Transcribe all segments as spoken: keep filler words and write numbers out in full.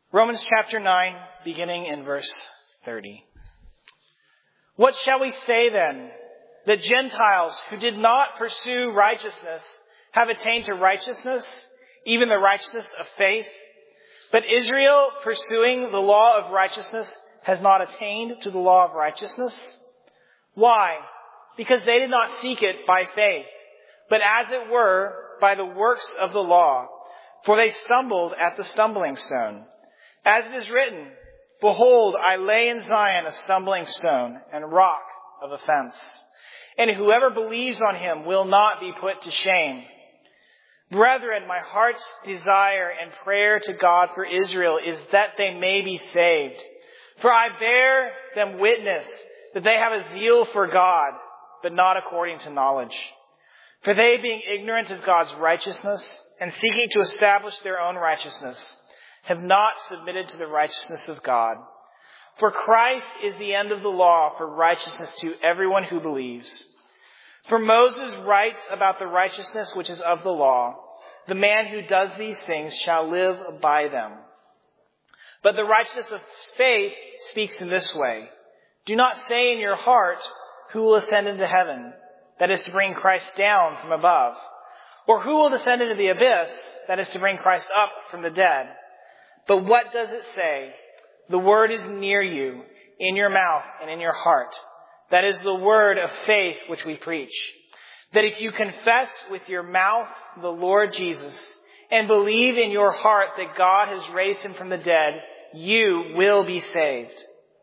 Romans chapter nine, beginning in verse thirty. What shall we say then? That Gentiles who did not pursue righteousness have attained to righteousness, even the righteousness of faith. But Israel, pursuing the law of righteousness, has not attained to the law of righteousness. Why? Because they did not seek it by faith, but as it were, by the works of the law. For they stumbled at the stumbling stone. As it is written, Behold, I lay in Zion a stumbling stone and rock of offense. And whoever believes on him will not be put to shame. Brethren, my heart's desire and prayer to God for Israel is that they may be saved. For I bear them witness that they have a zeal for God, but not according to knowledge. For they, being ignorant of God's righteousness and seeking to establish their own righteousness, have not submitted to the righteousness of God. For Christ is the end of the law for righteousness to everyone who believes. For Moses writes about the righteousness which is of the law. The man who does these things shall live by them. But the righteousness of faith speaks in this way. Do not say in your heart, who will ascend into heaven? That is to bring Christ down from above. Or who will descend into the abyss? That is to bring Christ up from the dead. But what does it say? The word is near you, in your mouth and in your heart. That is the word of faith which we preach. That if you confess with your mouth the Lord Jesus and believe in your heart that God has raised him from the dead, you will be saved.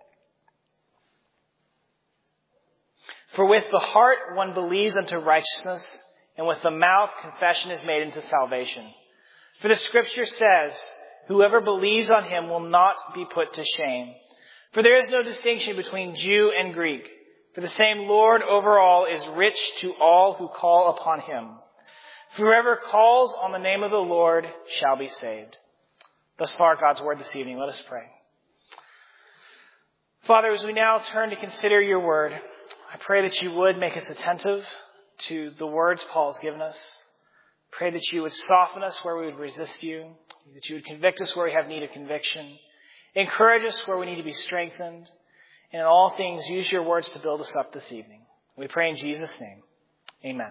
For with the heart one believes unto righteousness, and with the mouth confession is made unto salvation. For the scripture says, Whoever believes on him will not be put to shame. For there is no distinction between Jew and Greek. For the same Lord over all is rich to all who call upon him. For whoever calls on the name of the Lord shall be saved. Thus far, God's word this evening. Let us pray. Father, as we now turn to consider your word, I pray that you would make us attentive to the words Paul has given us. Pray that you would soften us where we would resist you, that you would convict us where we have need of conviction, encourage us where we need to be strengthened, and in all things use your words to build us up this evening. We pray in Jesus' name. Amen.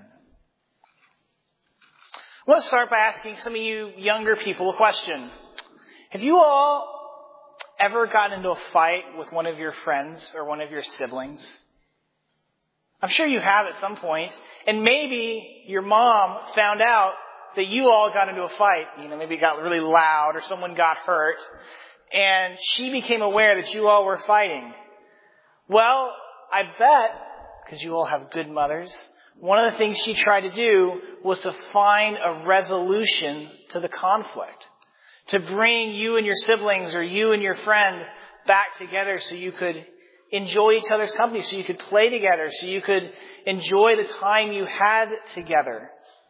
I want to start by asking some of you younger people a question. Have you all ever gotten into a fight with one of your friends or one of your siblings? I'm sure you have at some point. And maybe your mom found out that you all got into a fight. You know, maybe it got really loud or someone got hurt. And she became aware that you all were fighting. Well, I bet, because you all have good mothers, one of the things she tried to do was to find a resolution to the conflict. To bring you and your siblings or you and your friend back together so you could enjoy each other's company, so you could play together, so you could enjoy the time you had together.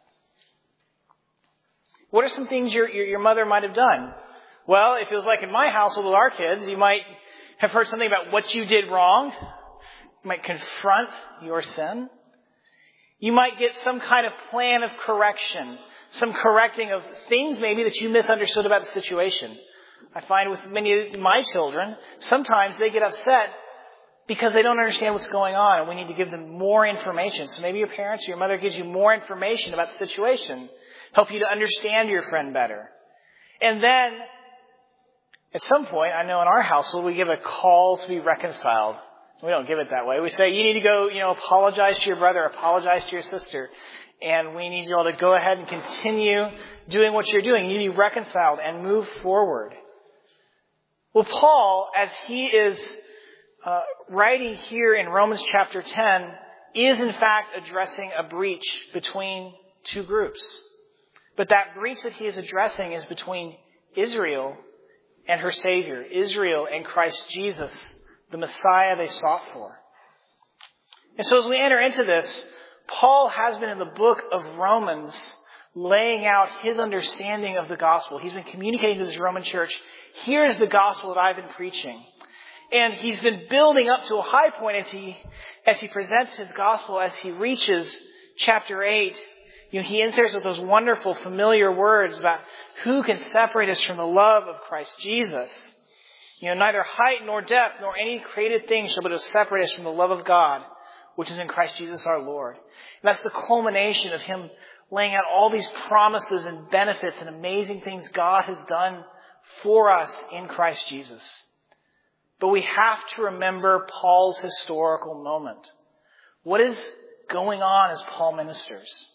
What are some things your, your, your mother might have done? Well, if it was like in my household with our kids, you might have heard something about what you did wrong. You might confront your sin. You might get some kind of plan of correction, some correcting of things maybe that you misunderstood about the situation. I find with many of my children, sometimes they get upset because they don't understand what's going on, and we need to give them more information. So maybe your parents or your mother gives you more information about the situation, help you to understand your friend better. And then, at some point, I know in our household, we give a call to be reconciled. We don't give it that way. We say, you need to go, you know, apologize to your brother, apologize to your sister. And we need you all to go ahead and continue doing what you're doing. You need to be reconciled and move forward. Well, Paul, as he is uh, writing here in Romans chapter ten, is in fact addressing a breach between two groups. But that breach that he is addressing is between Israel and her Savior, Israel and Christ Jesus, the Messiah they sought for. And so as we enter into this, Paul has been in the book of Romans laying out his understanding of the gospel. He's been communicating to this Roman church, here's the gospel that I've been preaching. And he's been building up to a high point as he, as he presents his gospel, as he reaches chapter eight. You know, he enters with those wonderful, familiar words about who can separate us from the love of Christ Jesus. You know, neither height nor depth nor any created thing shall be able to separate us from the love of God, which is in Christ Jesus our Lord. And that's the culmination of him laying out all these promises and benefits and amazing things God has done for us in Christ Jesus. But we have to remember Paul's historical moment. What is going on as Paul ministers?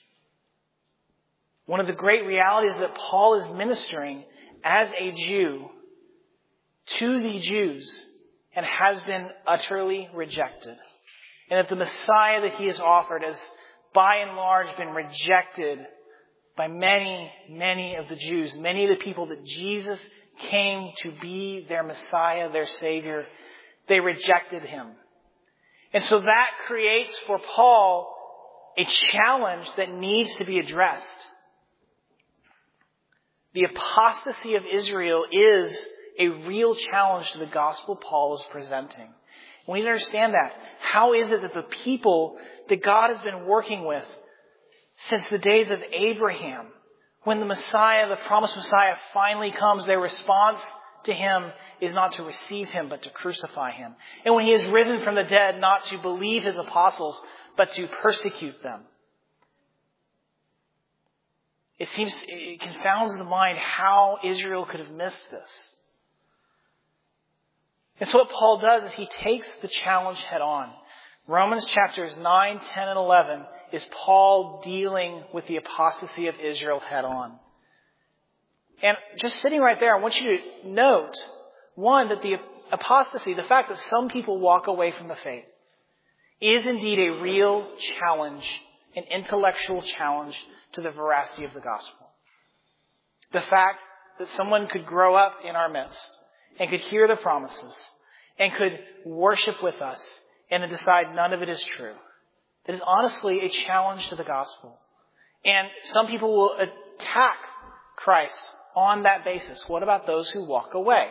One of the great realities is that Paul is ministering as a Jew to the Jews and has been utterly rejected. And that the Messiah that he has offered has by and large been rejected by many, many of the Jews, many of the people that Jesus came to be their Messiah, their Savior. They rejected him. And so that creates for Paul a challenge that needs to be addressed. The apostasy of Israel is a real challenge to the gospel Paul is presenting. We need to understand that. How is it that the people that God has been working with since the days of Abraham, when the Messiah, the promised Messiah, finally comes, their response to him is not to receive him, but to crucify him. And when he is risen from the dead, not to believe his apostles, but to persecute them. It seems, it confounds the mind how Israel could have missed this. And so what Paul does is he takes the challenge head on. Romans chapters nine, ten, and eleven is Paul dealing with the apostasy of Israel head on. And just sitting right there, I want you to note, one, that the apostasy, the fact that some people walk away from the faith, is indeed a real challenge, an intellectual challenge to the veracity of the gospel. The fact that someone could grow up in our midst and could hear the promises and could worship with us and then decide none of it is true. That is honestly a challenge to the gospel. And some people will attack Christ on that basis. What about those who walk away?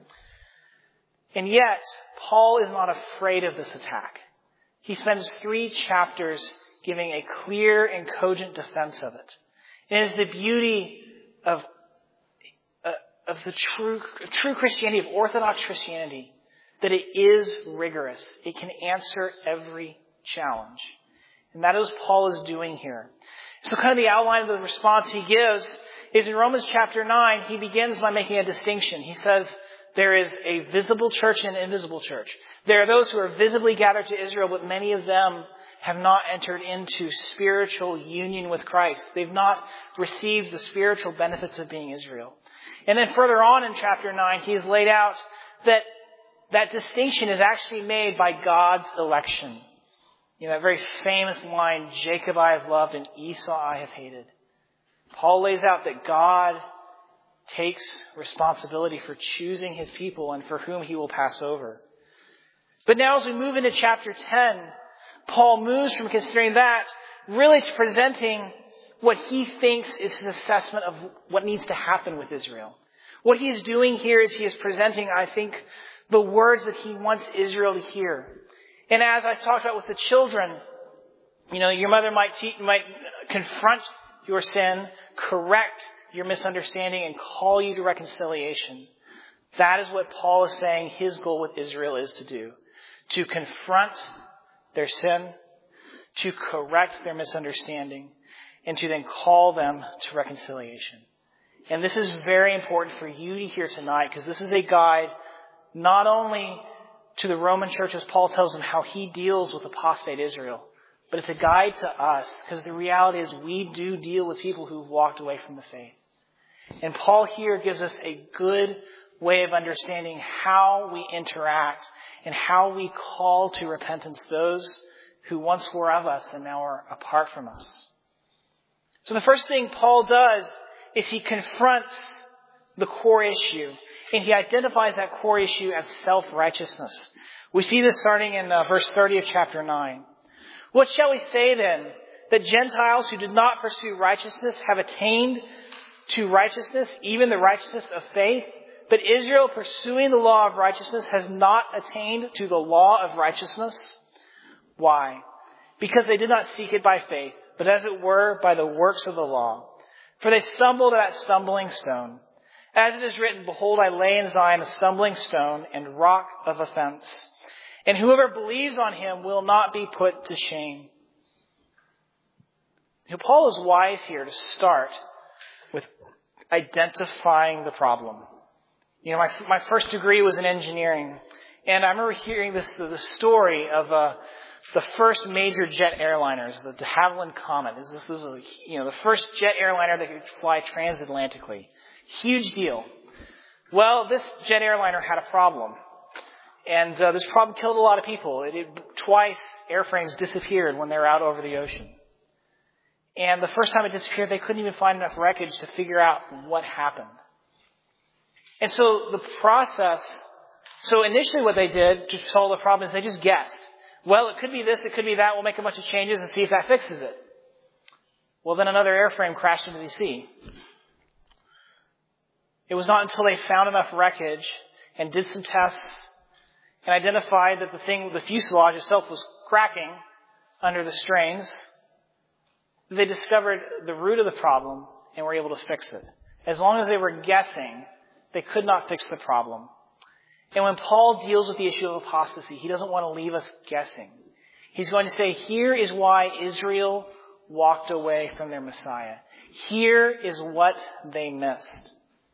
And yet, Paul is not afraid of this attack. He spends three chapters giving a clear and cogent defense of it. And it is the beauty of, uh, of the true, true Christianity, of Orthodox Christianity, that it is rigorous. It can answer every challenge. And that is what Paul is doing here. So kind of the outline of the response he gives is in Romans chapter nine, he begins by making a distinction. He says there is a visible church and an invisible church. There are those who are visibly gathered to Israel, but many of them have not entered into spiritual union with Christ. They've not received the spiritual benefits of being Israel. And then further on in chapter nine, he has laid out that that distinction is actually made by God's election. You know, that very famous line, Jacob I have loved and Esau I have hated. Paul lays out that God takes responsibility for choosing his people and for whom he will pass over. But now as we move into chapter ten, Paul moves from considering that really to presenting what he thinks is his assessment of what needs to happen with Israel. What he is doing here is he is presenting, I think, the words that he wants Israel to hear. And as I talked about with the children, you know, your mother might te- might confront your sin, correct your misunderstanding, and call you to reconciliation. That is what Paul is saying his goal with Israel is to do. To confront their sin, to correct their misunderstanding, and to then call them to reconciliation. And this is very important for you to hear tonight, because this is a guide not only to the Roman church, as Paul tells them how he deals with apostate Israel, but it's a guide to us, because the reality is we do deal with people who've walked away from the faith. And Paul here gives us a good way of understanding how we interact and how we call to repentance those who once were of us and now are apart from us. So the first thing Paul does is he confronts the core issue, and he identifies that core issue as self-righteousness. We see this starting in uh, verse thirty of chapter nine. What shall we say then? That Gentiles who did not pursue righteousness have attained to righteousness, even the righteousness of faith? But Israel, pursuing the law of righteousness, has not attained to the law of righteousness. Why? Because they did not seek it by faith, but as it were by the works of the law. For they stumbled at that stumbling stone. As it is written, behold, I lay in Zion a stumbling stone and rock of offense. And whoever believes on him will not be put to shame. You know, Paul is wise here to start with identifying the problem. You know, my my first degree was in engineering, and I remember hearing this the story of uh, the first major jet airliners, the de Havilland Comet. This, this was, you know, the first jet airliner that could fly transatlantically. Huge deal. Well, this jet airliner had a problem, and uh, this problem killed a lot of people. It, it, twice, airframes disappeared when they were out over the ocean. And the first time it disappeared, they couldn't even find enough wreckage to figure out what happened. And so the process, so initially what they did to solve the problem is they just guessed. Well, it could be this, it could be that, we'll make a bunch of changes and see if that fixes it. Well, then another airframe crashed into the sea. It was not until they found enough wreckage and did some tests and identified that the thing, the fuselage itself was cracking under the strains, they discovered the root of the problem and were able to fix it. As long as they were guessing, they could not fix the problem. And when Paul deals with the issue of apostasy, he doesn't want to leave us guessing. He's going to say, here is why Israel walked away from their Messiah. Here is what they missed.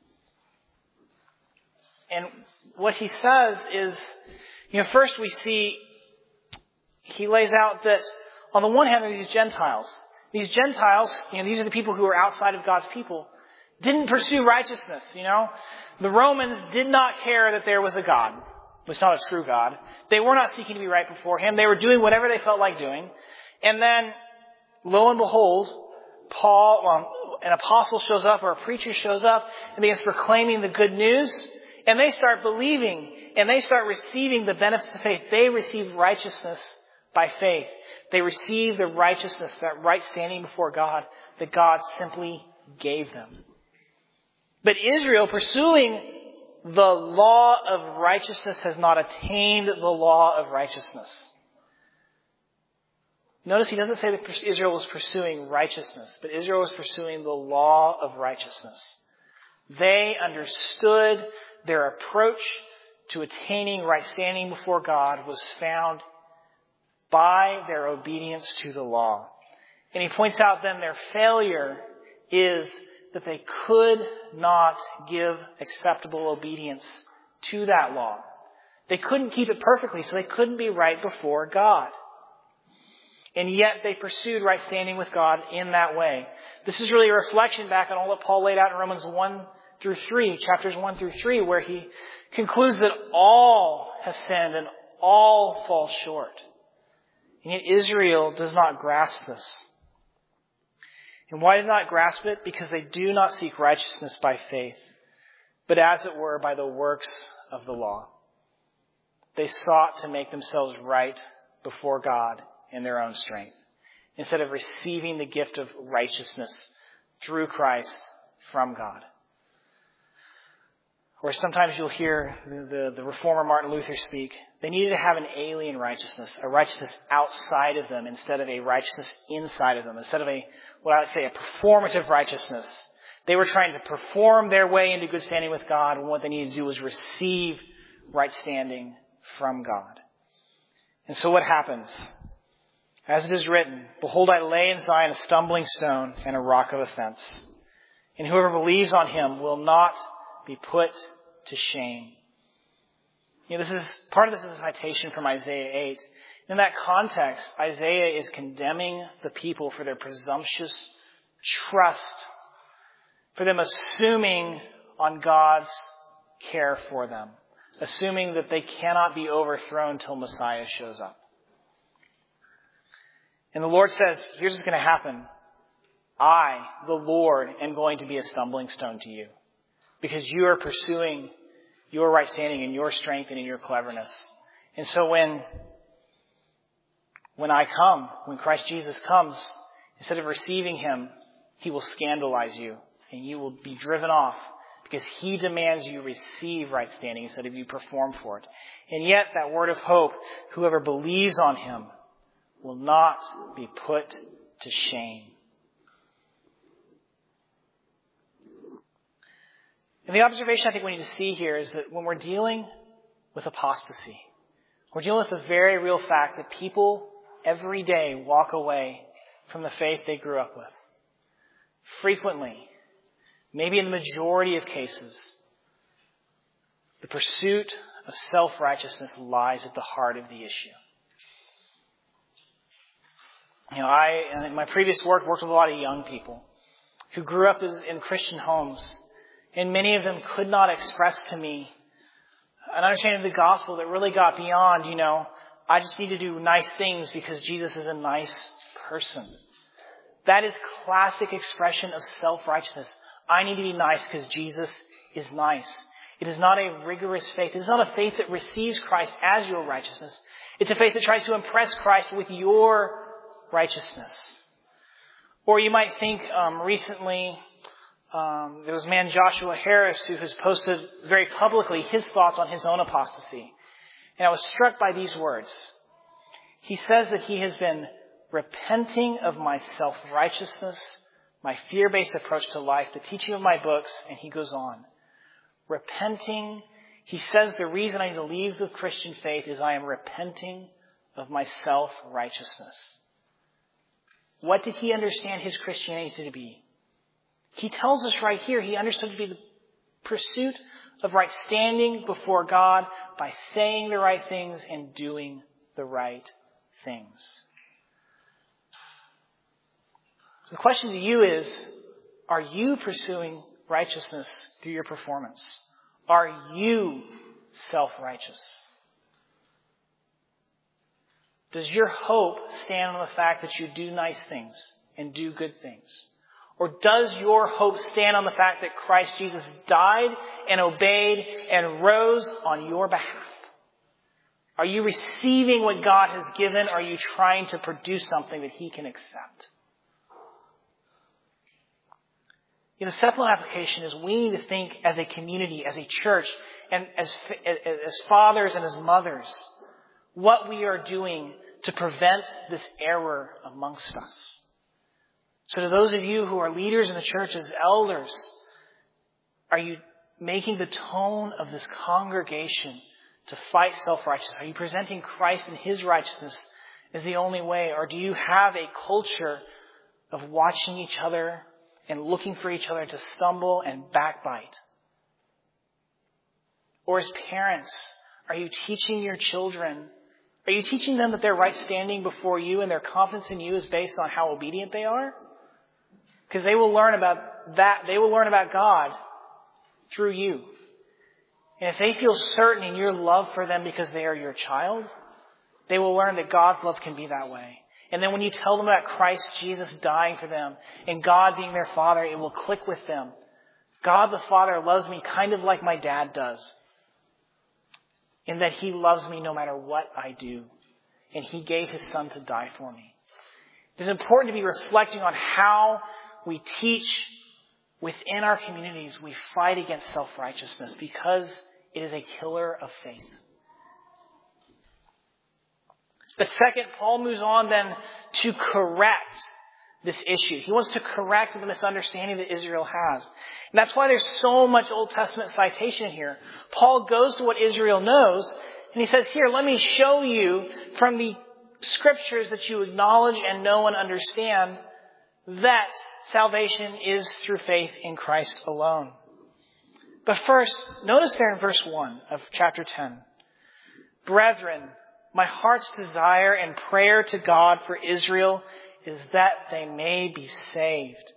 And what he says is, you know, first we see, he lays out that on the one hand, there are these Gentiles. These Gentiles, you know, these are the people who are outside of God's people, didn't pursue righteousness, you know. The Romans did not care that there was a God. It was not a true God. They were not seeking to be right before him. They were doing whatever they felt like doing. And then, lo and behold, Paul, um, an apostle shows up or a preacher shows up and begins proclaiming the good news. And they start believing and they start receiving the benefits of faith. They receive righteousness by faith. They receive the righteousness, that right standing before God that God simply gave them. But Israel, pursuing the law of righteousness, has not attained the law of righteousness. Notice he doesn't say that Israel was pursuing righteousness, but Israel was pursuing the law of righteousness. They understood their approach to attaining right standing before God was found by their obedience to the law. And he points out then their failure is that they could not give acceptable obedience to that law. They couldn't keep it perfectly, so they couldn't be right before God. And yet they pursued right standing with God in that way. This is really a reflection back on all that Paul laid out in Romans one through three, chapters one through three, where he concludes that all have sinned and all fall short. And yet Israel does not grasp this. And why did not grasp it? Because they do not seek righteousness by faith, but as it were by the works of the law. They sought to make themselves right before God in their own strength, instead of receiving the gift of righteousness through Christ from God. Or sometimes you'll hear the, the, the reformer Martin Luther speak. They needed to have an alien righteousness, a righteousness outside of them instead of a righteousness inside of them, instead of a, what I would say, a performative righteousness. They were trying to perform their way into good standing with God, and what they needed to do was receive right standing from God. And so what happens? As it is written, behold, I lay in Zion a stumbling stone and a rock of offense. And whoever believes on him will not be put to shame. You know, this is, part of this is a citation from Isaiah eight. In that context, Isaiah is condemning the people for their presumptuous trust, for them assuming on God's care for them, assuming that they cannot be overthrown till Messiah shows up. And the Lord says, here's what's going to happen. I, the Lord, am going to be a stumbling stone to you, because you are pursuing your right standing and your strength and in your cleverness. And so when, when I come, when Christ Jesus comes, instead of receiving him, he will scandalize you and you will be driven off, because he demands you receive right standing instead of you perform for it. And yet that word of hope, whoever believes on him will not be put to shame. And the observation I think we need to see here is that when we're dealing with apostasy, we're dealing with the very real fact that people every day walk away from the faith they grew up with. Frequently, maybe in the majority of cases, the pursuit of self-righteousness lies at the heart of the issue. You know, I, in my previous work, worked with a lot of young people who grew up as, in Christian homes. And many of them could not express to me an understanding of the gospel that really got beyond, you know, I just need to do nice things because Jesus is a nice person. That is classic expression of self-righteousness. I need to be nice because Jesus is nice. It is not a rigorous faith. It is not a faith that receives Christ as your righteousness. It's a faith that tries to impress Christ with your righteousness. Or you might think um, recently... Um, there was a man, Joshua Harris, who has posted very publicly his thoughts on his own apostasy. And I was struck by these words. He says that he has been repenting of my self-righteousness, my fear-based approach to life, the teaching of my books, and he goes on. Repenting, he says the reason I need to leave the Christian faith is I am repenting of my self-righteousness. What did he understand his Christianity to be? He tells us right here, he understood to be the pursuit of right standing before God by saying the right things and doing the right things. So the question to you is, are you pursuing righteousness through your performance? Are you self-righteous? Does your hope stand on the fact that you do nice things and do good things? Or does your hope stand on the fact that Christ Jesus died and obeyed and rose on your behalf? Are you receiving what God has given? Or are you trying to produce something that He can accept? You know, the second application is we need to think as a community, as a church, and as, as fathers and as mothers, what we are doing to prevent this error amongst us. So to those of you who are leaders in the church as elders, are you making the tone of this congregation to fight self-righteousness? Are you presenting Christ and His righteousness as the only way? Or do you have a culture of watching each other and looking for each other to stumble and backbite? Or as parents, are you teaching your children, are you teaching them that their right standing before you and their confidence in you is based on how obedient they are? Because they will learn about that, they will learn about God through you. And if they feel certain in your love for them because they are your child, they will learn that God's love can be that way. And then when you tell them about Christ Jesus dying for them and God being their Father, it will click with them. God the Father loves me kind of like my dad does. In that He loves me no matter what I do. And He gave His Son to die for me. It is important to be reflecting on how we teach within our communities. We fight against self-righteousness because it is a killer of faith. But second, Paul moves on then to correct this issue. He wants to correct the misunderstanding that Israel has. And that's why there's so much Old Testament citation here. Paul goes to what Israel knows, and he says, here, let me show you from the scriptures that you acknowledge and know and understand that salvation is through faith in Christ alone. But first, notice there in verse one of chapter ten. Brethren, my heart's desire and prayer to God for Israel is that they may be saved.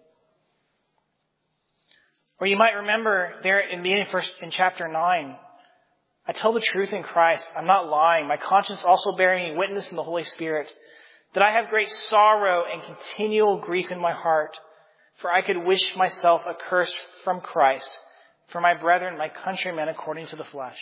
Or you might remember there in beginning first in chapter nine, I tell the truth in Christ, I'm not lying. My conscience also bearing me witness in the Holy Spirit, that I have great sorrow and continual grief in my heart, for I could wish myself accursed from Christ, for my brethren, my countrymen, according to the flesh.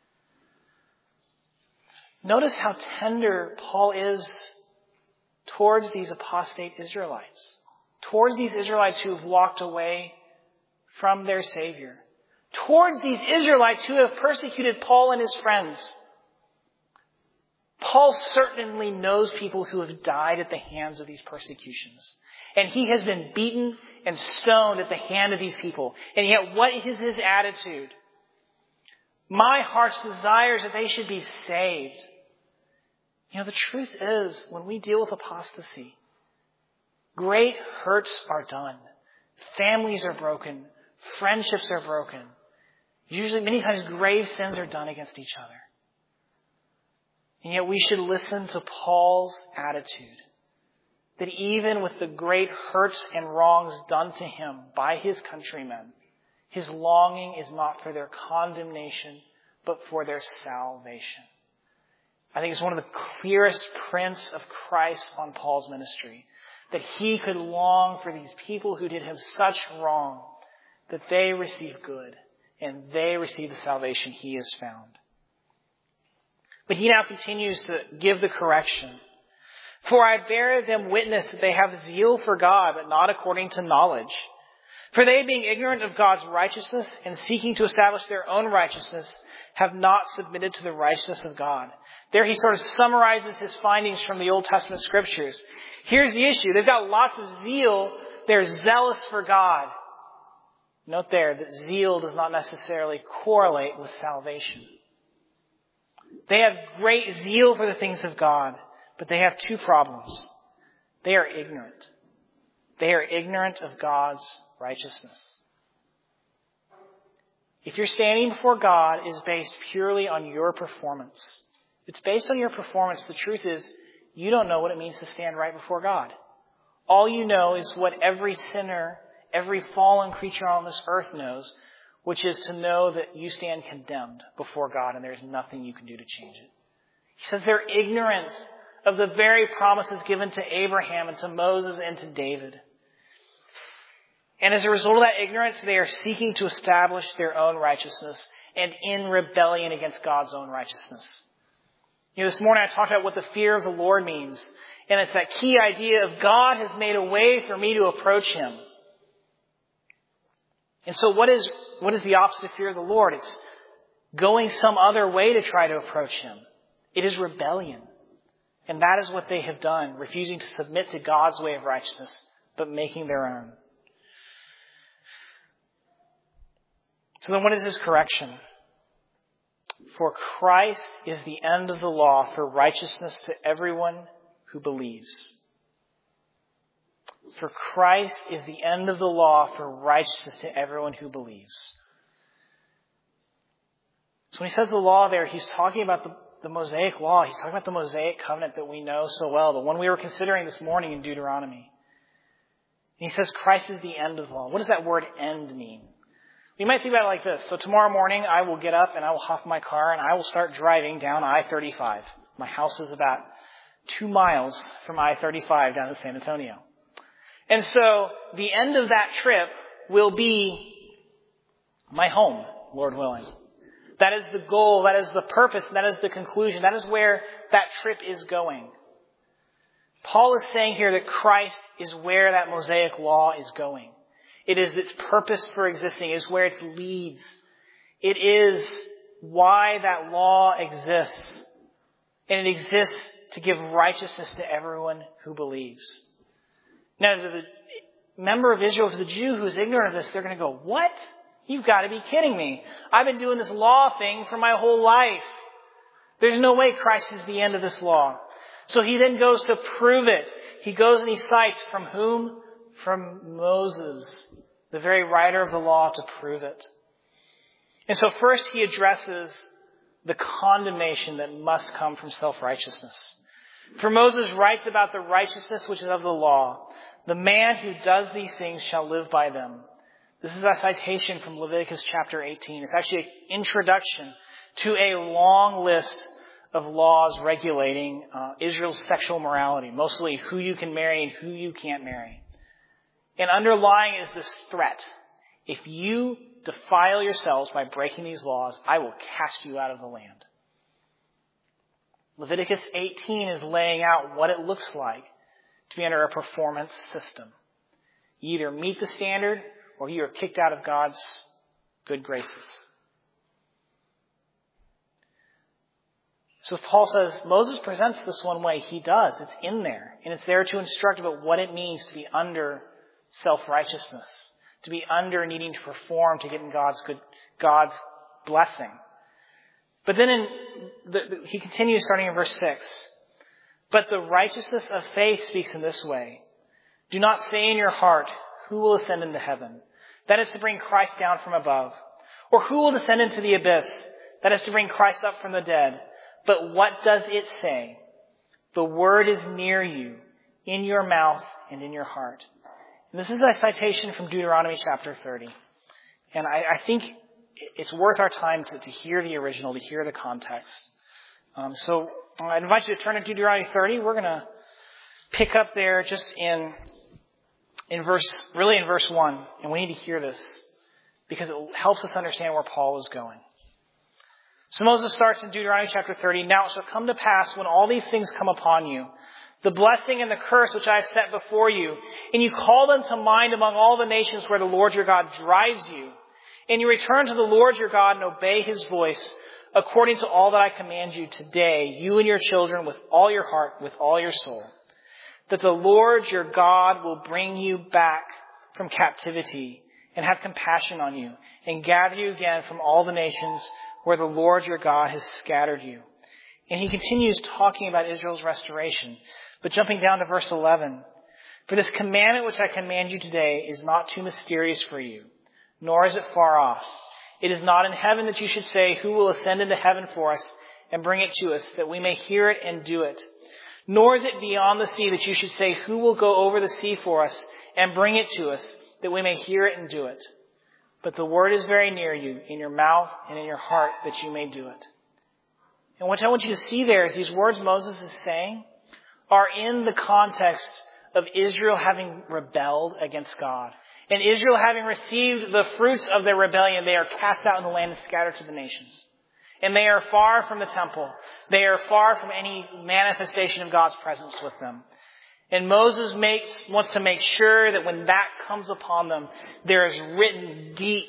Notice how tender Paul is towards these apostate Israelites, towards these Israelites who have walked away from their Savior, towards these Israelites who have persecuted Paul and his friends. Paul certainly knows people who have died at the hands of these persecutions. And he has been beaten and stoned at the hand of these people. And yet what is his attitude? My heart's desire is that they should be saved. You know, the truth is, when we deal with apostasy, great hurts are done. Families are broken. Friendships are broken. Usually, many times, grave sins are done against each other. And yet we should listen to Paul's attitude. That even with the great hurts and wrongs done to him by his countrymen, his longing is not for their condemnation, but for their salvation. I think it's one of the clearest prints of Christ on Paul's ministry. That he could long for these people who did him such wrong, that they receive good and they receive the salvation he has found. But he now continues to give the correction. For I bear them witness that they have zeal for God, but not according to knowledge. For they, being ignorant of God's righteousness and seeking to establish their own righteousness, have not submitted to the righteousness of God. There he sort of summarizes his findings from the Old Testament scriptures. Here's the issue. They've got lots of zeal. They're zealous for God. Note there that zeal does not necessarily correlate with salvation. They have great zeal for the things of God, but they have two problems. They are ignorant. They are ignorant of God's righteousness. If your standing before God is based purely on your performance, if it's based on your performance, the truth is you don't know what it means to stand right before God. All you know is what every sinner, every fallen creature on this earth knows, which is to know that you stand condemned before God and there's nothing you can do to change it. He says they're ignorant of the very promises given to Abraham and to Moses and to David. And as a result of that ignorance, they are seeking to establish their own righteousness and in rebellion against God's own righteousness. You know, this morning I talked about what the fear of the Lord means. And it's that key idea of God has made a way for me to approach Him. And so what is, what is the opposite of fear of the Lord? It's going some other way to try to approach Him. It is rebellion. And that is what they have done, refusing to submit to God's way of righteousness, but making their own. So then what is His correction? For Christ is the end of the law for righteousness to everyone who believes. For Christ is the end of the law for righteousness to everyone who believes. So when he says the law there, he's talking about the, the Mosaic law. He's talking about the Mosaic covenant that we know so well, the one we were considering this morning in Deuteronomy. And he says Christ is the end of the law. What does that word end mean? You might think about it like this. So tomorrow morning I will get up and I will hop in my car and I will start driving down I thirty-five. My house is about two miles from I thirty-five down to San Antonio. And so the end of that trip will be my home, Lord willing. That is the goal, that is the purpose, that is the conclusion. That is where that trip is going. Paul is saying here that Christ is where that Mosaic law is going. It is its purpose for existing. It is where it leads. It is why that law exists. And it exists to give righteousness to everyone who believes. Now, to the member of Israel, to the Jew who is ignorant of this, they're going to go, what? You've got to be kidding me. I've been doing this law thing for my whole life. There's no way Christ is the end of this law. So he then goes to prove it. He goes and he cites from whom? From Moses, the very writer of the law, to prove it. And so first he addresses the condemnation that must come from self-righteousness. For Moses writes about the righteousness which is of the law. The man who does these things shall live by them. This is a citation from Leviticus chapter eighteen. It's actually an introduction to a long list of laws regulating uh, Israel's sexual morality, mostly who you can marry and who you can't marry. And underlying is this threat. If you defile yourselves by breaking these laws, I will cast you out of the land. Leviticus eighteen is laying out what it looks like to be under a performance system. You either meet the standard or you are kicked out of God's good graces. So So Paul says, Moses presents this one way. He does. It's in there. And it's there to instruct about what it means to be under self-righteousness, to be under needing to perform to get in God's good, God's blessing. But then in the, the, he continues starting in verse six. But the righteousness of faith speaks in this way. Do not say in your heart, who will ascend into heaven? That is to bring Christ down from above. Or who will descend into the abyss? That is to bring Christ up from the dead. But what does it say? The word is near you, in your mouth and in your heart. And this is a citation from Deuteronomy chapter thirty. And I, I think it's worth our time to, to hear the original, to hear the context. Um, so I invite you to turn to Deuteronomy thirty. We're going to pick up there just in in verse, really in verse one. And we need to hear this because it helps us understand where Paul is going. So Moses starts in Deuteronomy chapter thirty. Now it shall come to pass when all these things come upon you, the blessing and the curse which I have set before you, and you call them to mind among all the nations where the Lord your God drives you, and you return to the Lord your God and obey his voice, according to all that I command you today, you and your children with all your heart, with all your soul, that the Lord your God will bring you back from captivity and have compassion on you and gather you again from all the nations where the Lord your God has scattered you. And he continues talking about Israel's restoration. But jumping down to verse eleven, for this commandment which I command you today is not too mysterious for you, nor is it far off. It is not in heaven that you should say, who will ascend into heaven for us and bring it to us, that we may hear it and do it. Nor is it beyond the sea that you should say, who will go over the sea for us and bring it to us, that we may hear it and do it. But the word is very near you, in your mouth and in your heart, that you may do it. And what I want you to see there is these words Moses is saying are in the context of Israel having rebelled against God. And Israel having received the fruits of their rebellion, they are cast out in the land and scattered to the nations. And they are far from the temple. They are far from any manifestation of God's presence with them. And Moses makes, wants to make sure that when that comes upon them, there is written deep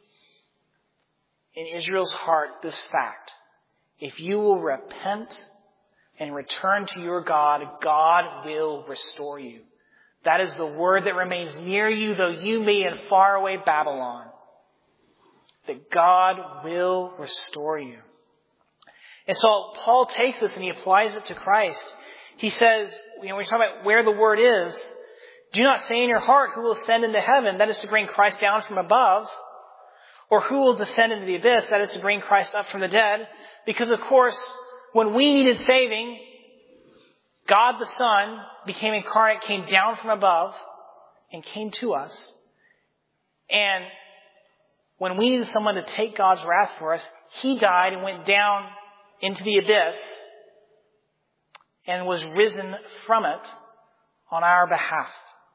in Israel's heart this fact. If you will repent and return to your God, God will restore you. That is the word that remains near you, though you be in faraway Babylon. That God will restore you. And so Paul takes this and he applies it to Christ. He says, you know, when we talk about where the word is, do not say in your heart who will ascend into heaven, that is to bring Christ down from above, or who will descend into the abyss, that is to bring Christ up from the dead. Because of course, when we needed saving, God the Son became incarnate, came down from above, and came to us. And when we needed someone to take God's wrath for us, he died and went down into the abyss and was risen from it on our behalf.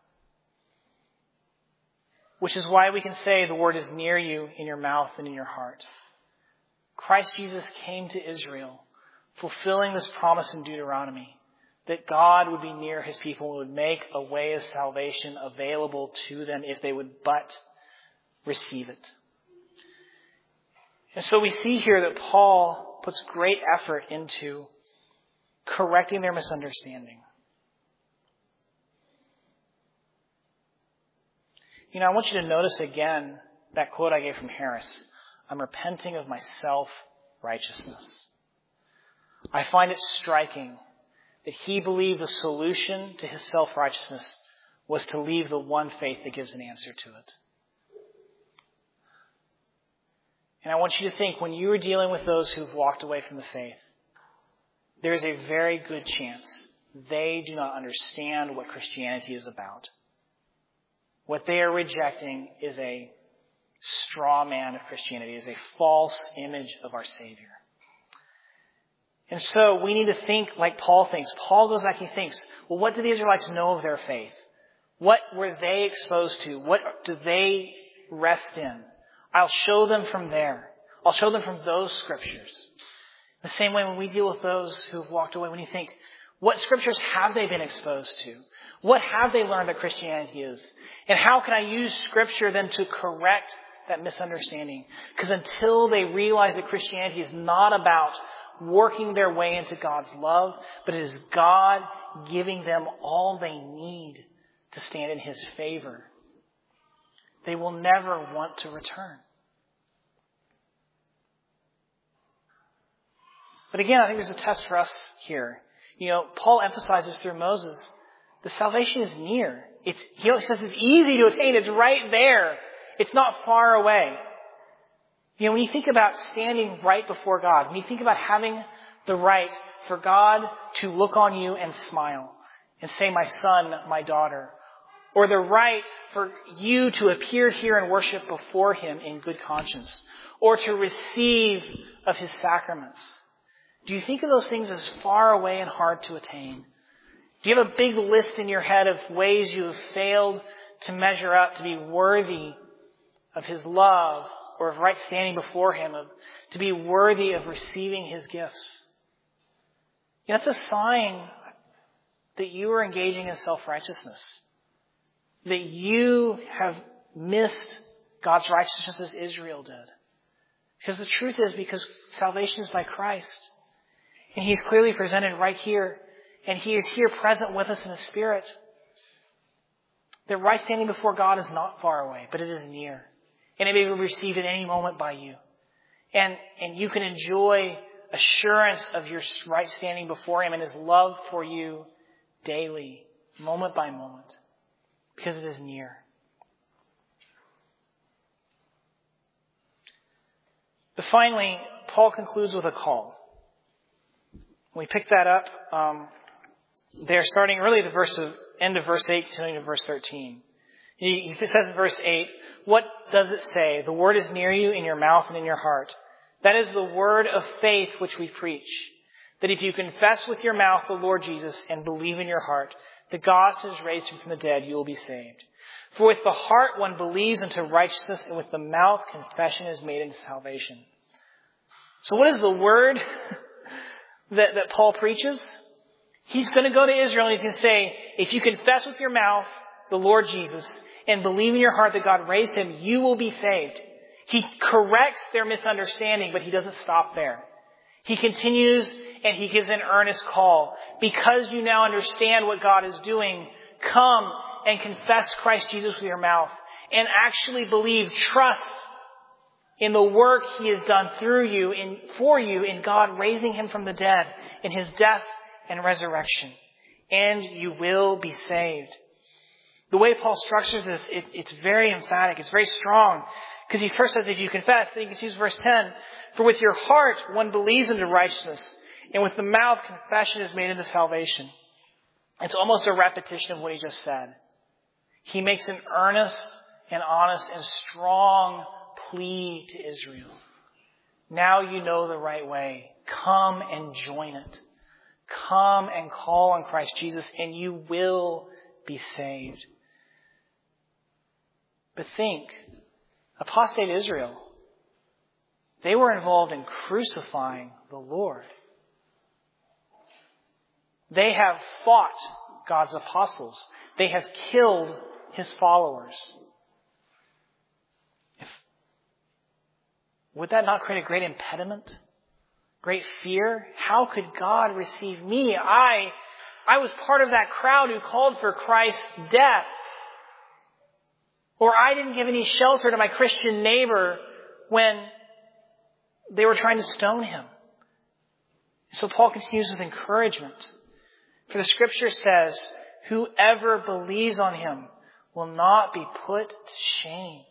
Which is why we can say the word is near you, in your mouth and in your heart. Christ Jesus came to Israel, fulfilling this promise in Deuteronomy, that God would be near his people and would make a way of salvation available to them if they would but receive it. And so we see here that Paul puts great effort into correcting their misunderstanding. You know, I want you to notice again that quote I gave from Harris. I'm repenting of my self-righteousness. I find it striking that he believed the solution to his self-righteousness was to leave the one faith that gives an answer to it. And I want you to think, when you are dealing with those who've walked away from the faith, there is a very good chance they do not understand what Christianity is about. What they are rejecting is a straw man of Christianity, is a false image of our Savior. And so we need to think like Paul thinks. Paul goes back and he thinks, well, what do the Israelites know of their faith? What were they exposed to? What do they rest in? I'll show them from there. I'll show them from those scriptures. The same way when we deal with those who have walked away, when you think, what scriptures have they been exposed to? What have they learned that Christianity is? And how can I use scripture then to correct that misunderstanding? Because until they realize that Christianity is not about working their way into God's love, but it is God giving them all they need to stand in His favor. They will never want to return. But again, I think there's a test for us here. You know, Paul emphasizes through Moses, the salvation is near. It's, he says it's easy to attain. It's right there. It's not far away. You know, when you think about standing right before God, when you think about having the right for God to look on you and smile and say, my son, my daughter, or the right for you to appear here and worship before Him in good conscience, or to receive of His sacraments, do you think of those things as far away and hard to attain? Do you have a big list in your head of ways you have failed to measure up to be worthy of His love or of right standing before Him, of to be worthy of receiving His gifts? You know, that's a sign that you are engaging in self-righteousness, that you have missed God's righteousness as Israel did. Because the truth is, because salvation is by Christ, and He's clearly presented right here, and He is here present with us in His Spirit, that right standing before God is not far away, but it is near. And it may be received at any moment by you. And, and you can enjoy assurance of your right standing before Him and His love for you daily, moment by moment, because it is near. But finally, Paul concludes with a call. We pick that up um, there, starting really at the verse of, end of verse eight, continuing to verse thirteen. He, he says in verse eight, what does it say? The word is near you, in your mouth and in your heart. That is the word of faith which we preach. That if you confess with your mouth the Lord Jesus and believe in your heart that God has raised Him from the dead, you will be saved. For with the heart one believes unto righteousness, and with the mouth confession is made unto salvation. So what is the word that, that Paul preaches? He's going to go to Israel and he's going to say, if you confess with your mouth the Lord Jesus and believe in your heart that God raised Him, you will be saved. He corrects their misunderstanding, but He doesn't stop there. He continues and He gives an earnest call. Because you now understand what God is doing, come and confess Christ Jesus with your mouth and actually believe, trust in the work He has done through you, in, for you, in God raising Him from the dead, in His death and resurrection. And you will be saved. The way Paul structures this, it, it's very emphatic. It's very strong. Because he first says, if you confess, then you can choose verse ten. For with your heart one believes into righteousness, and with the mouth confession is made into salvation. It's almost a repetition of what he just said. He makes an earnest and honest and strong plea to Israel. Now you know the right way. Come and join it. Come and call on Christ Jesus, and you will be saved. But think, apostate Israel, they were involved in crucifying the Lord. They have fought God's apostles. They have killed His followers. If, would that not create a great impediment? Great fear? How could God receive me? I, I was part of that crowd who called for Christ's death. Or I didn't give any shelter to my Christian neighbor when they were trying to stone him. So Paul continues with encouragement. For the Scripture says, whoever believes on Him will not be put to shame.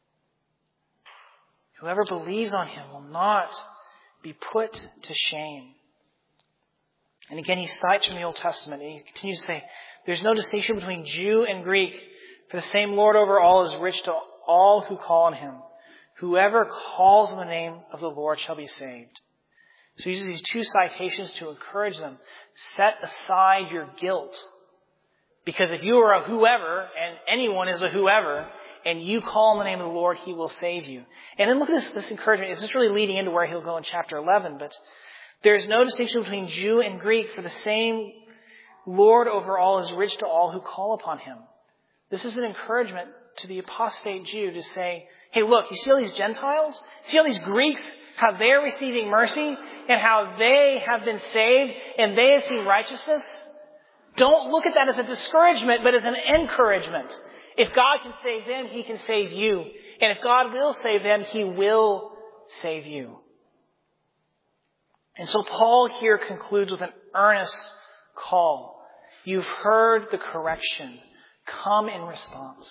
Whoever believes on Him will not be put to shame. And again, he cites from the Old Testament, and he continues to say, there's no distinction between Jew and Greek, for the same Lord over all is rich to all who call on Him. Whoever calls on the name of the Lord shall be saved. So he uses these two citations to encourage them. Set aside your guilt. Because if you are a whoever, and anyone is a whoever, and you call on the name of the Lord, He will save you. And then look at this, this encouragement. It's just really leading into where he'll go in chapter eleven. But there is no distinction between Jew and Greek, for the same Lord over all is rich to all who call upon Him. This is an encouragement to the apostate Jew to say, hey, look, you see all these Gentiles? See all these Greeks? how they're receiving mercy and how they have been saved and they have seen righteousness, don't look at that as a discouragement, but as an encouragement. If God can save them, He can save you. And if God will save them, He will save you. And so Paul here concludes with an earnest call. You've heard the correction. Come in response.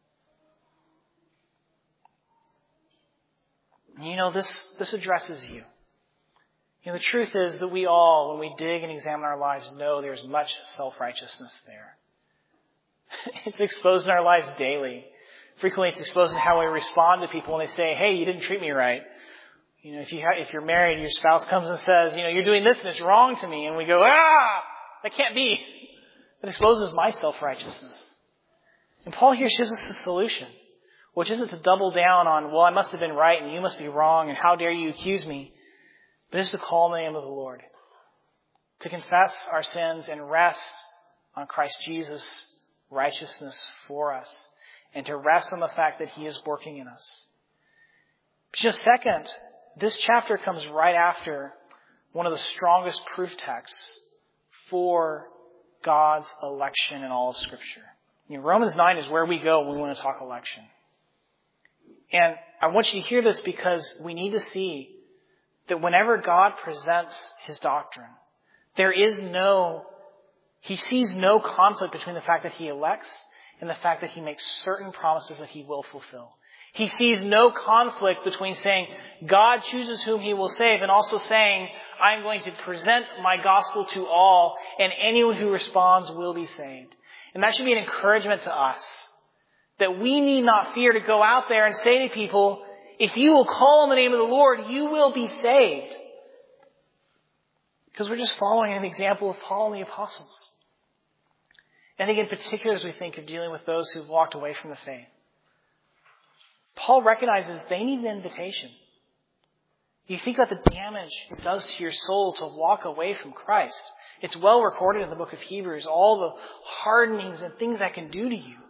You know, this, this addresses you. You know, the truth is that we all, when we dig and examine our lives, know there's much self-righteousness there. It's exposed in our lives daily. Frequently it's exposed in how we respond to people when they say, hey, you didn't treat me right. You know, if, you ha- if you're married, your spouse comes and says, you know, you're doing this and it's wrong to me. And we go, ah, that can't be. It exposes my self-righteousness. And Paul here shows us the solution, which isn't to double down on, well, I must have been right and you must be wrong and how dare you accuse me. But it's to call on the name of the Lord, to confess our sins and rest on Christ Jesus' righteousness for us, and to rest on the fact that He is working in us. Just second, this chapter comes right after one of the strongest proof texts for God's election in all of Scripture. You know, Romans nine is where we go when we want to talk election. And I want you to hear this because we need to see that whenever God presents His doctrine, there is no, He sees no conflict between the fact that He elects and the fact that He makes certain promises that He will fulfill. He sees no conflict between saying God chooses whom He will save and also saying I'm going to present my gospel to all and anyone who responds will be saved. And that should be an encouragement to us that we need not fear to go out there and say to people, if you will call on the name of the Lord, you will be saved. Because we're just following an example of Paul and the apostles. And I think in particular as we think of dealing with those who've walked away from the faith, Paul recognizes they need an invitation. You think about the damage it does to your soul to walk away from Christ. It's well recorded in the book of Hebrews, all the hardenings and things that can do to you.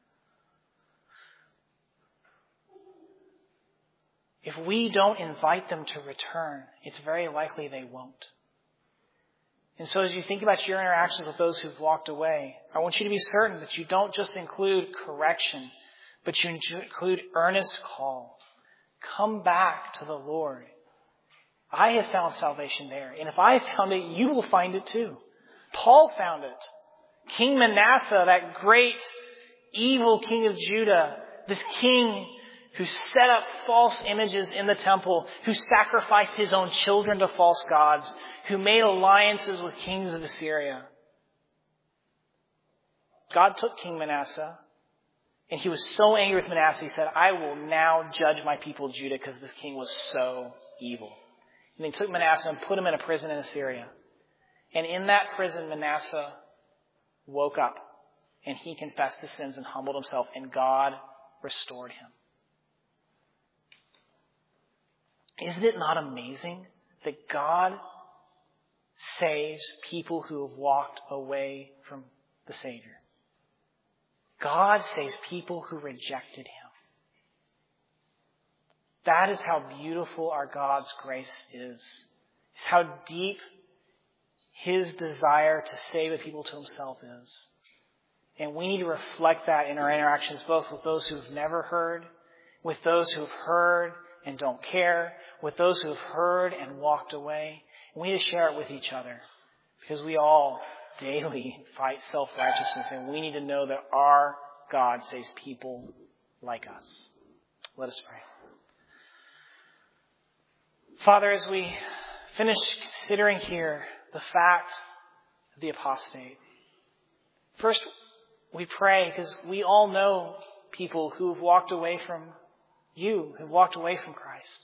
If we don't invite them to return, it's very likely they won't. And so as you think about your interactions with those who've walked away, I want you to be certain that you don't just include correction, but you include earnest call. Come back to the Lord. I have found salvation there. And if I have found it, you will find it too. Paul found it. King Manasseh, that great evil king of Judah, this king who set up false images in the temple, who sacrificed his own children to false gods, who made alliances with kings of Assyria. God took King Manasseh, and He was so angry with Manasseh, He said, I will now judge my people Judah because this king was so evil. And He took Manasseh and put him in a prison in Assyria. And in that prison, Manasseh woke up, and he confessed his sins and humbled himself, and God restored him. Isn't it not amazing that God saves people who have walked away from the Savior? God saves people who rejected Him. That is how beautiful our God's grace is. It's how deep His desire to save a people to Himself is. And we need to reflect that in our interactions, both with those who have never heard, with those who have heard and don't care, with those who have heard and walked away. And we need to share it with each other because we all daily fight self-righteousness, and we need to know that our God saves people like us. Let us pray. Father, as we finish considering here the fact of the apostate, first we pray because we all know people who have walked away from you, who have walked away from Christ.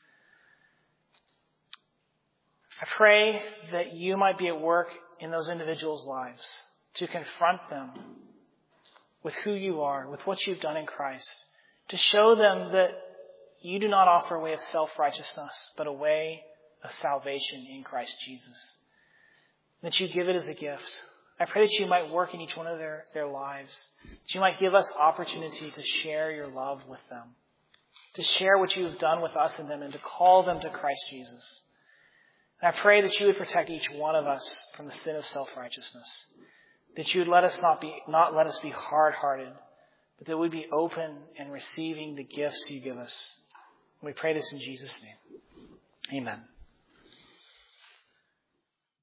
I pray that you might be at work in those individuals' lives to confront them with who you are, with what you've done in Christ, to show them that you do not offer a way of self-righteousness, but a way of salvation in Christ Jesus. That you give it as a gift. I pray that you might work in each one of their, their lives. That you might give us opportunity to share your love with them. to share what you have done with us and them, and to call them to Christ Jesus. And I pray that you would protect each one of us from the sin of self-righteousness. That you would let us not be, not let us be hard-hearted, but that we'd be open and receiving the gifts you give us. We pray this in Jesus' name. Amen.